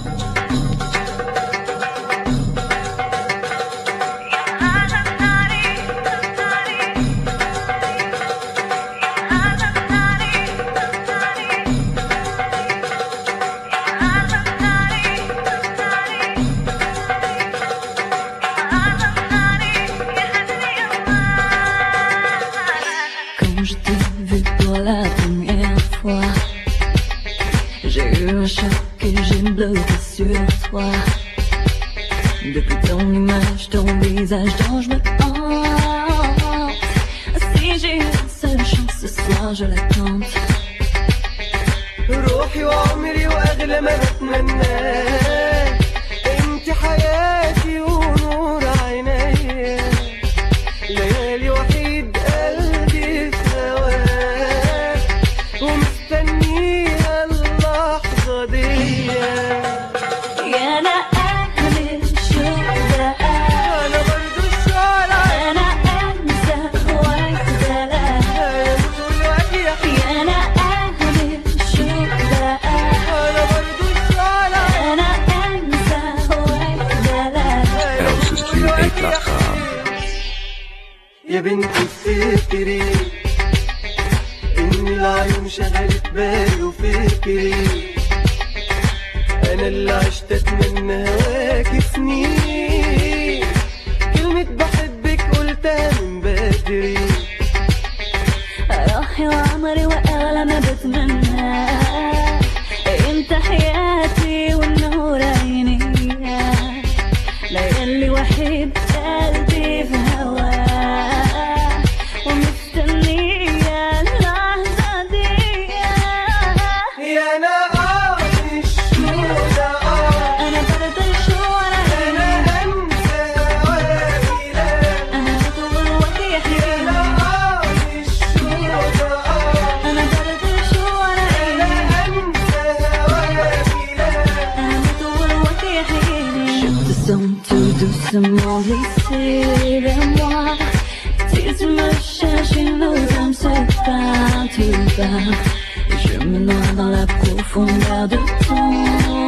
Depuis ton image, ton visage dont je me hante. Si j'ai une seule chance ce soir, je la tente. روحي وعمري واغلى ما بتمناه، انت حياتي ونور عيني، ليالي وحيد قلبي في هواك، ومستنيه اللحظه دي. يا انا اهل الشوق، انا برضو الشعراء، انا انسى واحده يا طول وجهك. يا انا اهل الشوق، انا برضو الشعراء، انا انسى واحده houses28.com. يا بنتي افتكري ان العيون شغلت بالي وفكري، انا اللي عشت اتمنى هواكي سنين، كلمة بحبك قلتها من بدري. روحي وعمري واغلى ما بتمنى، انت حياتي والنور عيني، ليالي وحيد قلبي في هواك، ومستنية اللحظة دي. يا انا الشوق، انا برد الشوارع، انا انسى هواكي، انا طول وجهي، انا الشوق، انا برد الشوارع، انا انسى هواكي. انا طول وجهي. Je te sens tout doucement glisser vers moi. Si tu me cherches, nos âmes se partent, tu pars. Je me noie dans la profondeur de ton